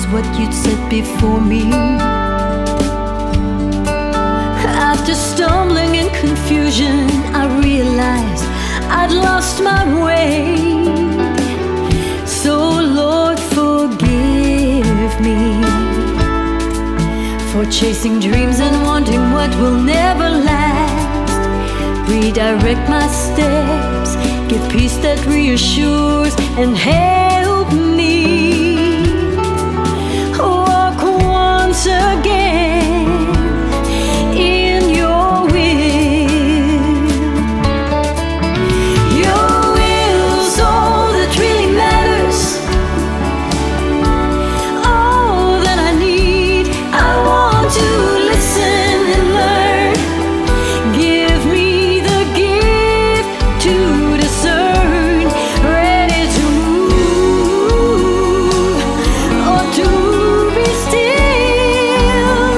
what you'd set before me. After stumbling in confusion, I realized I'd lost my way. So Lord, forgive me for chasing dreams and wanting what will never last. Redirect my steps, give peace that reassures, and help me walk once again in your will. Your will's all that really matters, all that I need. I want to listen and learn. Give me the gift to discern, ready to move or to be still.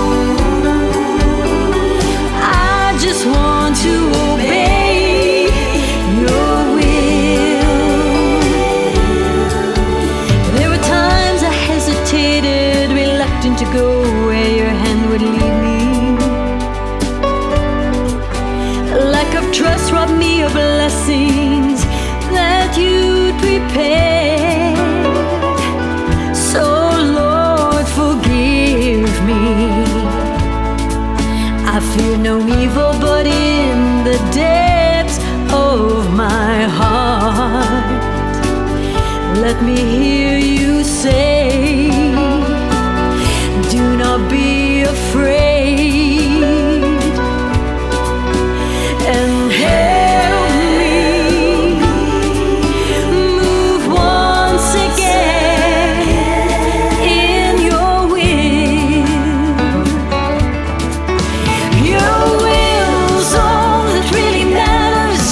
I just want to obey your will. There were times I hesitated, reluctant to go where your hand would lead me. Lack of trust robbed me of blessings that you'd prepared. So Lord, forgive me. I fear no evil, but in the depths of my heart, let me hear you say, do not be afraid, and help me move once again in your will. Your will's all that really matters,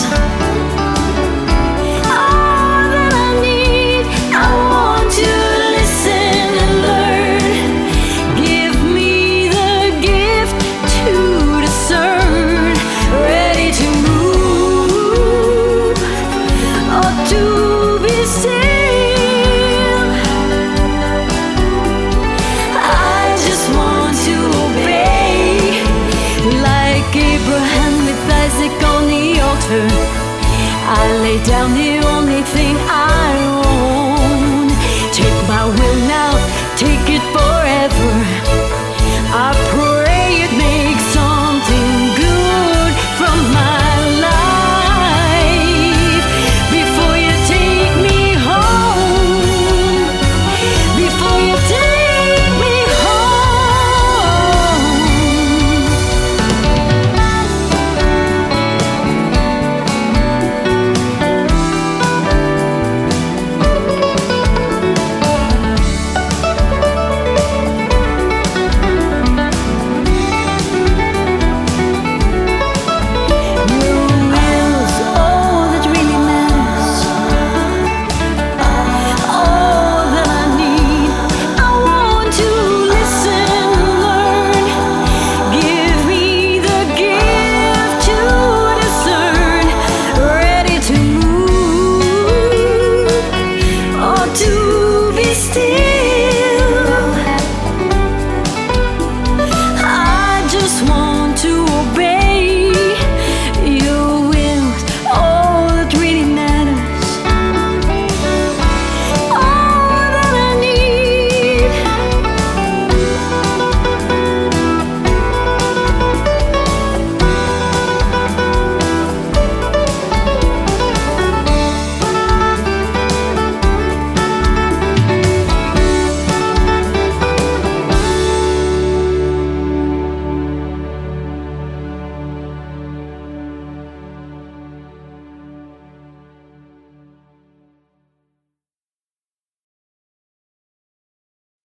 all that I need. I want to listen and learn. Give me the gift to discern, ready to move or to be still. I just want to obey, like Abraham with Isaac on the altar. I lay down the only thing I